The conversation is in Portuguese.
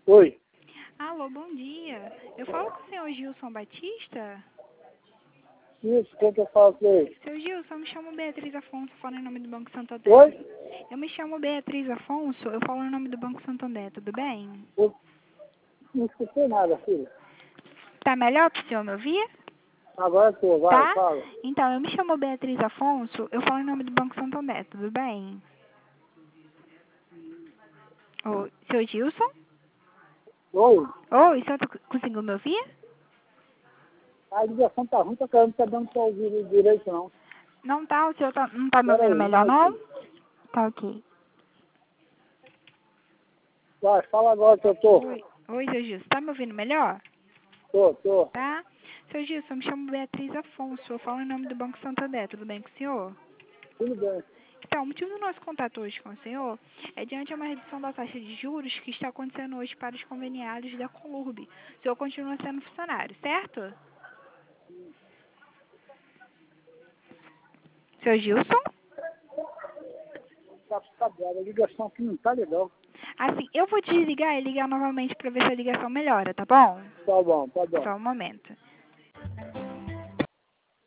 Oi. Alô, bom dia. Eu falo com o senhor Gilson Batista? Isso, quem que eu falo com ele? Seu Gilson, eu me chamo Beatriz Afonso, falo em nome do Banco Santander. Oi? Eu me chamo Beatriz Afonso, eu falo em nome do Banco Santander, tudo bem? Eu não escutei nada, filho. Tá melhor pro senhor me ouvir? Agora tô, vai, Tá? fala. Então, eu me chamo Beatriz Afonso, eu falo em nome do Banco Santander, tudo bem? Oi, seu Gilson? Oi? Oi, o senhor conseguiu me ouvir? A ligação tá ruim, tá dando pra ouvir direito, não. Não tá, o senhor não tá me Espera ouvindo aí, um melhor, não? minutinho. Tá ok. Vai, fala agora que eu tô. Oi, seu Gilson, tá me ouvindo melhor? Tô. Tá? Seu Gilson, eu me chamo Beatriz Afonso, eu falo em nome do Banco Santander, tudo bem com o senhor? Tudo bem. Então, o motivo do nosso contato hoje com o senhor é diante de uma redução da taxa de juros que está acontecendo hoje para os conveniados da Conurb. O senhor continua sendo funcionário, certo? Seu Gilson? Tá brava, a ligação aqui não tá legal. Assim, eu vou desligar e ligar novamente para ver se a ligação melhora, tá bom? Tá bom. Só um momento.